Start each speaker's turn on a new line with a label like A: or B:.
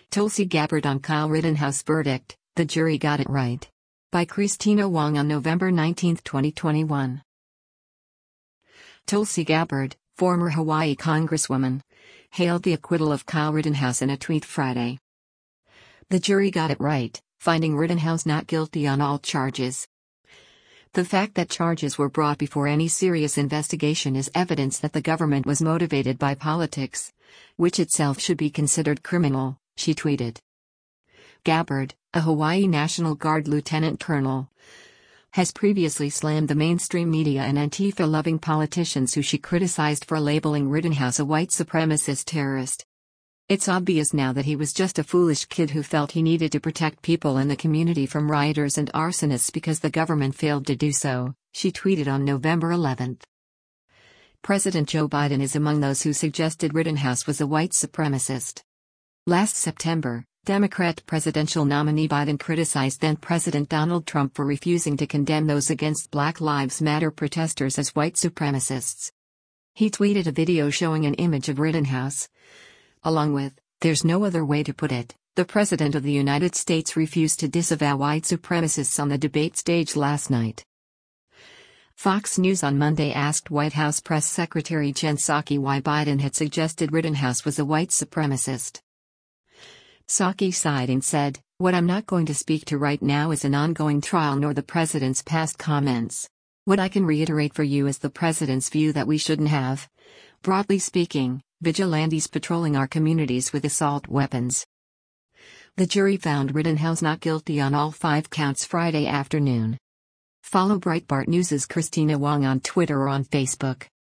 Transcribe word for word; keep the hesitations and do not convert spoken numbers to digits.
A: Tulsi Gabbard on Kyle Rittenhouse verdict, the jury got it right. By Christina Wong on November nineteenth, twenty twenty-one. Tulsi Gabbard, former Hawaii Congresswoman, hailed the acquittal of Kyle Rittenhouse in a tweet Friday. The jury got it right, finding Rittenhouse not guilty on all charges. The fact that charges were brought before any serious investigation is evidence that the government was motivated by politics, which itself should be considered criminal, she tweeted. Gabbard, a Hawaii National Guard lieutenant colonel, has previously slammed the mainstream media and Antifa-loving politicians who she criticized for labeling Rittenhouse a white supremacist terrorist. It's obvious now that he was just a foolish kid who felt he needed to protect people in the community from rioters and arsonists because the government failed to do so, she tweeted on November eleventh. President Joe Biden is among those who suggested Rittenhouse was a white supremacist. Last September, Democrat presidential nominee Biden criticized then-President Donald Trump for refusing to condemn those against Black Lives Matter protesters as white supremacists. He tweeted a video showing an image of Rittenhouse, along with, "There's no other way to put it, the President of the United States refused to disavow white supremacists on the debate stage last night." Fox News on Monday asked White House Press Secretary Jen Psaki why Biden had suggested Rittenhouse was a white supremacist. Psaki sighed and said, "What I'm not going to speak to right now is an ongoing trial nor the president's past comments. What I can reiterate for you is the president's view that we shouldn't have, broadly speaking, vigilantes patrolling our communities with assault weapons." The jury found Rittenhouse not guilty on all five counts Friday afternoon. Follow Breitbart News' Christina Wong on Twitter or on Facebook.